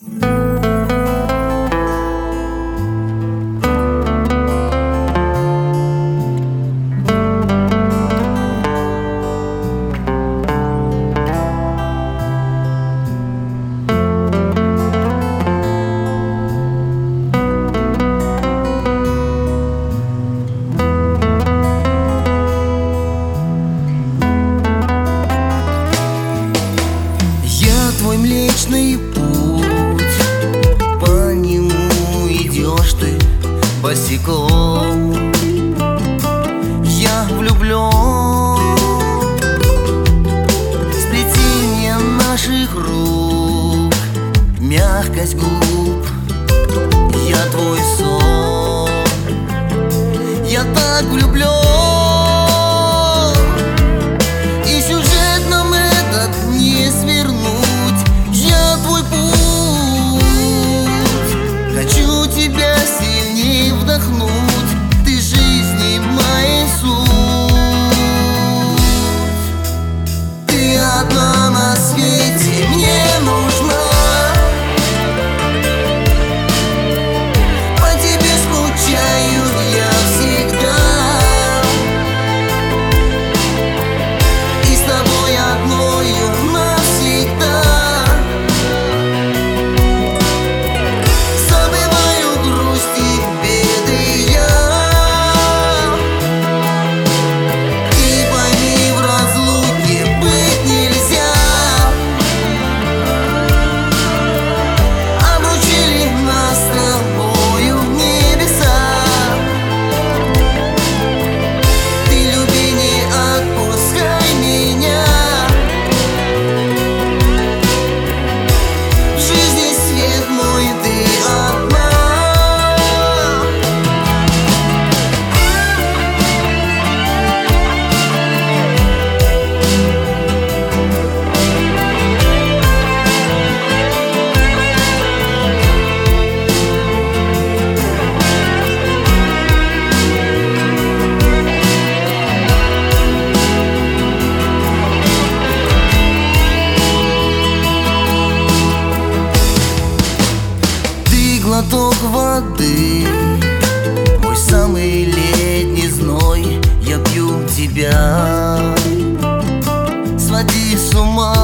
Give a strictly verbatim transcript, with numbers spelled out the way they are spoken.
Твой Млечный Путь, по нему идешь ты босиком. Я влюблен в сплетение наших рук, мягкость губ. Я твой сон, я так влюблен. И сюжет нам этот не свернуть. Твой путь, хочу тебя сильнее вдохнуть. Ты жизни моей суть. Ты одна на свете мне нужна. По тебе скучаю я всегда. И с тобой одною навсегда. Глоток воды, мой самый летний зной. Я пью тебя, своди с ума.